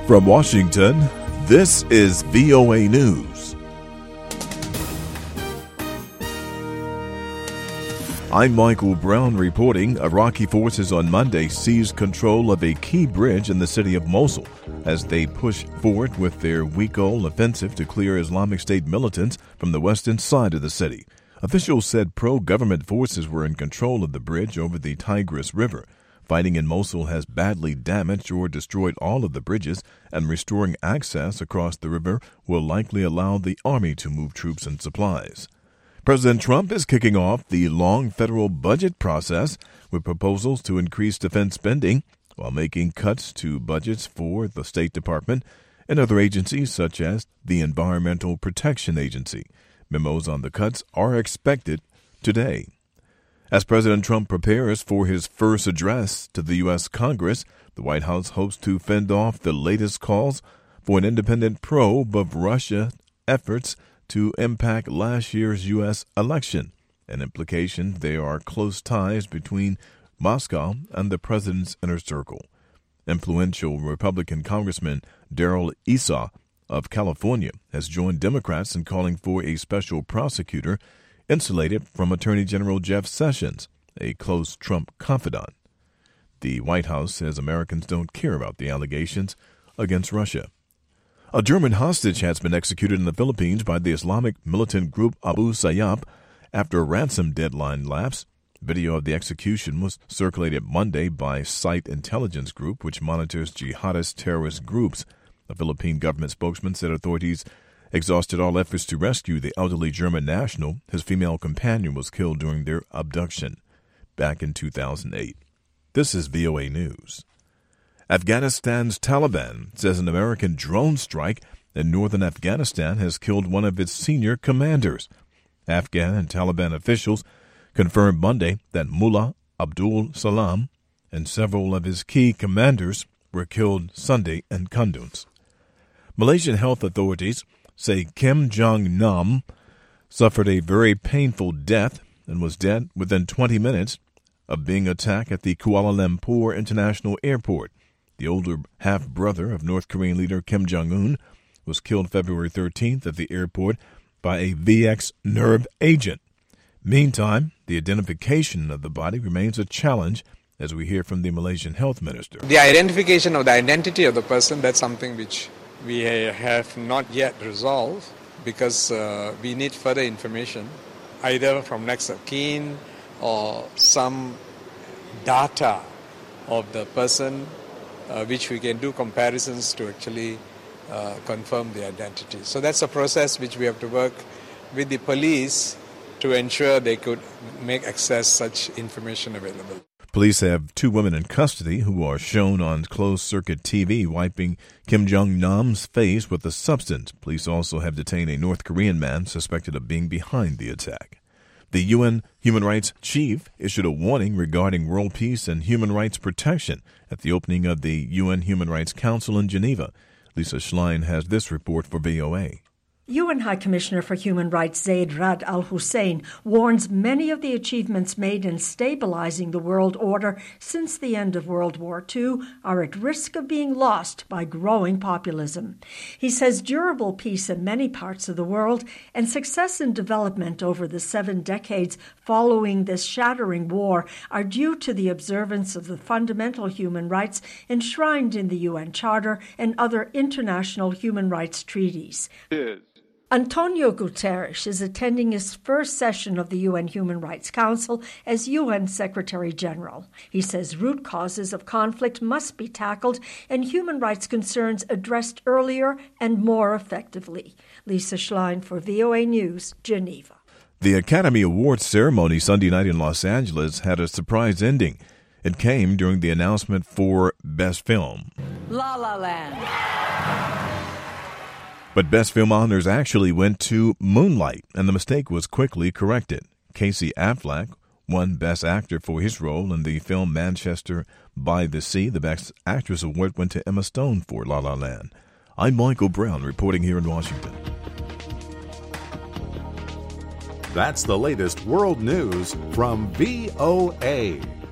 From Washington, this is VOA News. I'm Michael Brown reporting. Iraqi forces on Monday seized control of a key bridge in the city of Mosul as they push forward with their week-old offensive to clear Islamic State militants from the western side of the city. Officials said pro-government forces were in control of the bridge over the Tigris River. Fighting in Mosul has badly damaged or destroyed all of the bridges, and restoring access across the river will likely allow the army to move troops and supplies. President Trump is kicking off the long federal budget process with proposals to increase defense spending while making cuts to budgets for the State Department and other agencies such as the Environmental Protection Agency. Memos on the cuts are expected today. As President Trump prepares for his first address to the U.S. Congress, the White House hopes to fend off the latest calls for an independent probe of Russia's efforts to impact last year's U.S. election. An implication there are close ties between Moscow and the president's inner circle. Influential Republican Congressman Darrell Issa of California has joined Democrats in calling for a special prosecutor insulated from Attorney General Jeff Sessions, a close Trump confidant. The White House says Americans don't care about the allegations against Russia. A German hostage has been executed in the Philippines by the Islamic militant group Abu Sayyaf after a ransom deadline lapsed. Video of the execution was circulated Monday by SITE Intelligence Group, which monitors jihadist terrorist groups. A Philippine government spokesman said authorities exhausted all efforts to rescue the elderly German national. His female companion was killed during their abduction back in 2008. This is VOA News. Afghanistan's Taliban says an American drone strike in northern Afghanistan has killed one of its senior commanders. Afghan and Taliban officials confirmed Monday that Mullah Abdul Salam and several of his key commanders were killed Sunday in Kunduz. Malaysian health authorities say Kim Jong-nam suffered a very painful death and was dead within 20 minutes of being attacked at the Kuala Lumpur International Airport. The older half-brother of North Korean leader Kim Jong-un was killed February 13th at the airport by a VX nerve agent. Meantime, the identification of the body remains a challenge, as we hear from the Malaysian health minister. The identification of the identity of the person, that's something which we have not yet resolved because we need further information, either from next of kin or some data of the person, which we can do comparisons to actually confirm the identity. So that's a process which we have to work with the police to ensure they could make access such information available. Police have two women in custody who are shown on closed-circuit TV wiping Kim Jong-nam's face with a substance. Police also have detained a North Korean man suspected of being behind the attack. The UN Human Rights Chief issued a warning regarding world peace and human rights protection at the opening of the UN Human Rights Council in Geneva. Lisa Schlein has this report for VOA. UN High Commissioner for Human Rights Zeid Ra'ad Al Hussein warns many of the achievements made in stabilizing the world order since the end of World War II are at risk of being lost by growing populism. He says durable peace in many parts of the world and success in development over the 7 decades following this shattering war are due to the observance of the fundamental human rights enshrined in the UN Charter and other international human rights treaties. Antonio Guterres is attending his first session of the UN Human Rights Council as UN Secretary General. He says root causes of conflict must be tackled and human rights concerns addressed earlier and more effectively. Lisa Schlein for VOA News, Geneva. The Academy Awards ceremony Sunday night in Los Angeles had a surprise ending. It came during the announcement for Best Film. La La Land. But Best Film honors actually went to Moonlight, and the mistake was quickly corrected. Casey Affleck won Best Actor for his role in the film Manchester by the Sea. The Best Actress award went to Emma Stone for La La Land. I'm Michael Brown reporting here in Washington. That's the latest world news from VOA.